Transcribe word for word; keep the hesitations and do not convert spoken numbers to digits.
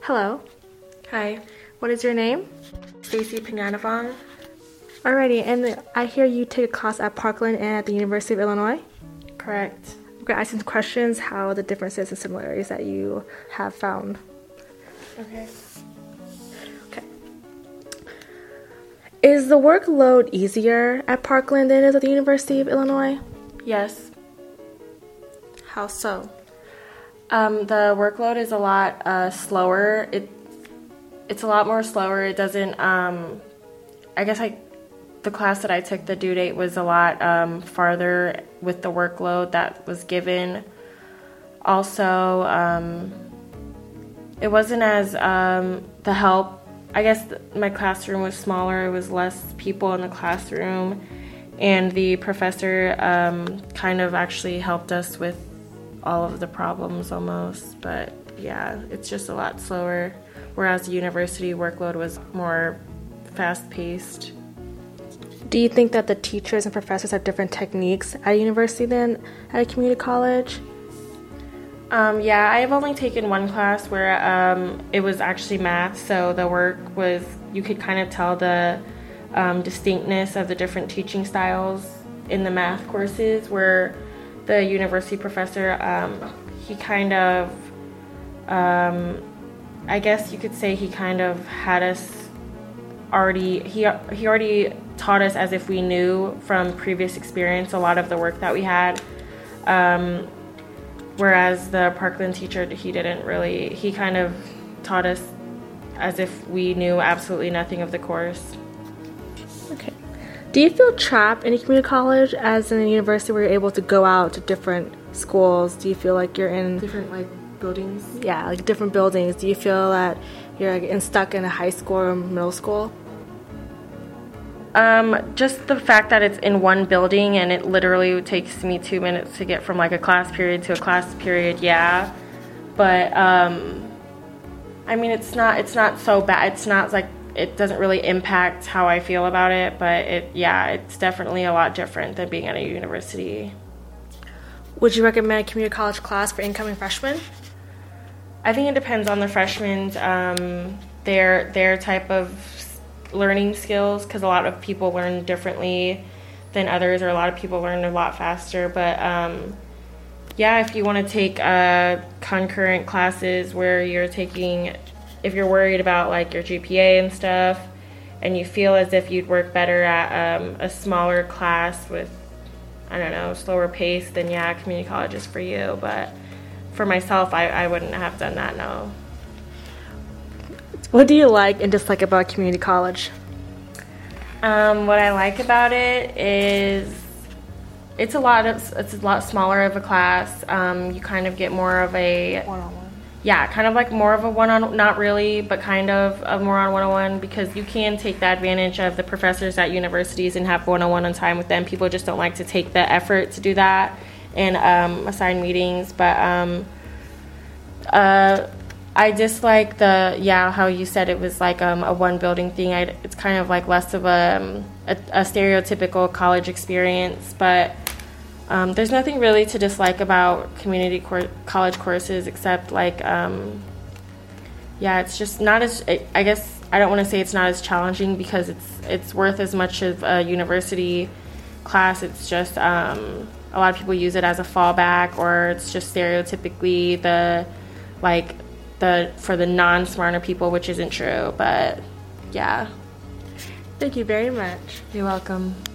Hello. Hi, What is your name? Stacy Pinganavong. Alrighty, and I hear you take a class at Parkland and at the University of Illinois. Correct. I'm going to ask you some questions, how the differences and similarities that you have found. Okay. Okay. Is the workload easier at Parkland than it is at the University of Illinois? Yes. How so? Um, the workload is a lot uh, slower. It it's a lot more slower. It doesn't. Um, I guess I the class that I took, the due date was a lot um, farther with the workload that was given. Also, um, it wasn't as um, the help. I guess th- my classroom was smaller. It was less people in the classroom, and the professor um, kind of actually helped us with all of the problems almost. But yeah, it's just a lot slower, whereas the university workload was more fast-paced. Do you think that the teachers and professors have different techniques at a university than at a community college? Um, yeah, I've only taken one class where um, it was actually math, so the work was, you could kind of tell the um, distinctness of the different teaching styles in the math courses, where the university professor, um, he kind of, um, I guess you could say he kind of had us already, he, he already taught us as if we knew from previous experience a lot of the work that we had. Um, whereas the Parkland teacher, he didn't really, he kind of taught us as if we knew absolutely nothing of the course. Okay. Do you feel trapped in a community college as in a university where you're able to go out to different schools? Do you feel like you're in Different, like, buildings? yeah, like different buildings? Do you feel that you're like, in, stuck in a high school or middle school? Um, just the fact that it's in one building and it literally takes me two minutes to get from like a class period to a class period, yeah. But um, I mean, it's not it's not so bad. It's not like it doesn't really impact how I feel about it. But it yeah, it's definitely a lot different than being at a university. Would you recommend a community college class for incoming freshmen? I think it depends on the freshmen, um, their their type of learning skills, because a lot of people learn differently than others, or a lot of people learn a lot faster. But um, yeah, if you want to take uh, concurrent classes where you're taking, if you're worried about like your G P A and stuff, and you feel as if you'd work better at um, a smaller class with, I don't know, slower pace, then yeah, community college is for you. But for myself, I, I wouldn't have done that, no. What do you like and dislike about community college? Um, what I like about it is it's a lot of it's a lot smaller of a class. Um, you kind of get more of a One-on-one. yeah, kind of like more of a one-on, not really, but kind of a more on one-on-one, because you can take the advantage of the professors at universities and have one-on-one on time with them. People just don't like to take the effort to do that and um, assign meetings, but um, uh. I dislike the, yeah, how you said it was like um, a one building thing. I, it's kind of like less of a, um, a, a stereotypical college experience, but um, there's nothing really to dislike about community cor- college courses except like, um, yeah, it's just not as, I guess I don't want to say it's not as challenging, because it's it's worth as much of a university class. It's just um, a lot of people use it as a fallback, or it's just stereotypically the, like, The, for the non-smarter people, which isn't true, but yeah. Thank you very much. You're welcome.